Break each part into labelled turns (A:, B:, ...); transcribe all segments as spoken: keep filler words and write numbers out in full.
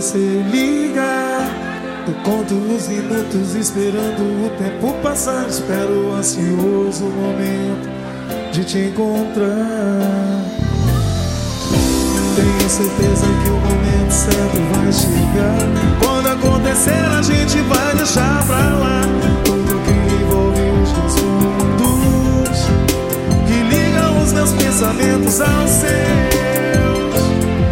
A: você liga, eu conto os minutos esperando o tempo passar. Espero ansioso o momento de te encontrar. Tenho certeza que o momento certo vai chegar. Quando acontecer a gente vai deixar pra lá tudo que envolve os dois mundos, que ligam os meus pensamentos aos seus.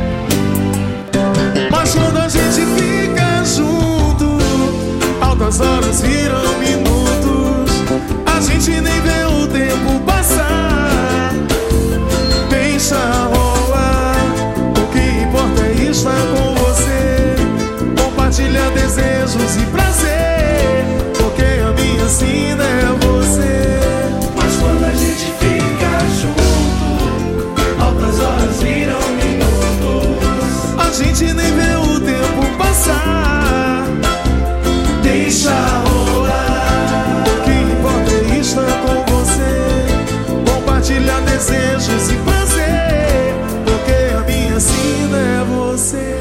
A: Mas quando a gente fica junto, altas horas viram minutos, a gente nem vê o tempo passar. Deixa rolar, o que importa é estar com você, compartilhar desejos e prazer, porque a minha sina é você.
B: Mas quando a gente fica junto, altas horas viram minutos,
A: a gente nem vê o tempo passar.
B: deixa rolar,
A: O que importa é estar com você, compartilhar desejos e prazer, porque a minha sina é você.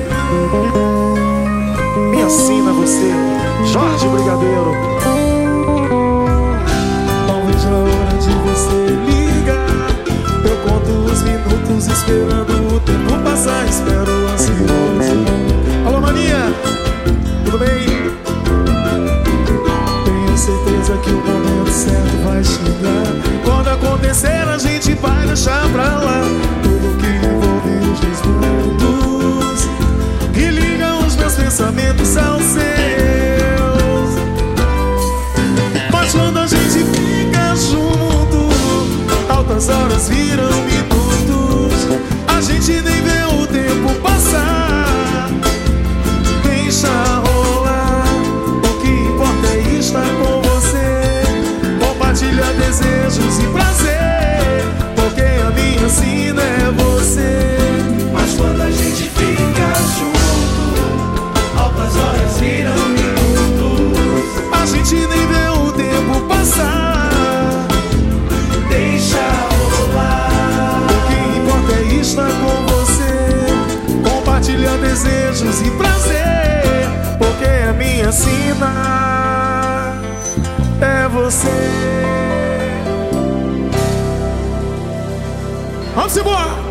A: Minha sina é você, Jorge Brigadeiro. Não vejo a hora de você ligar, eu conto os minutos esperando o tempo passar. Espero ansioso. Alô, Mania, tudo bem? Tenho certeza que o momento certo vai chegar. Quando acontecer a gente vai deixar pra lá tudo que envolve os dois mundos, que ligam os meus pensamentos aos seus. Mas quando a gente fica junto, altas horas viram minutos, a gente nem vê o tempo passar. Deixa rolar, o que importa é estar com você, compartilhar desejos e prazer, porque a minha sina é você.
B: mas quando a gente fica junto, altas horas viram minutos,
A: A gente nem vê o tempo passar.
B: deixa rolar,
A: O que importa é estar com você, compartilhar desejos e prazer, porque a minha sina é você. Vamos embora!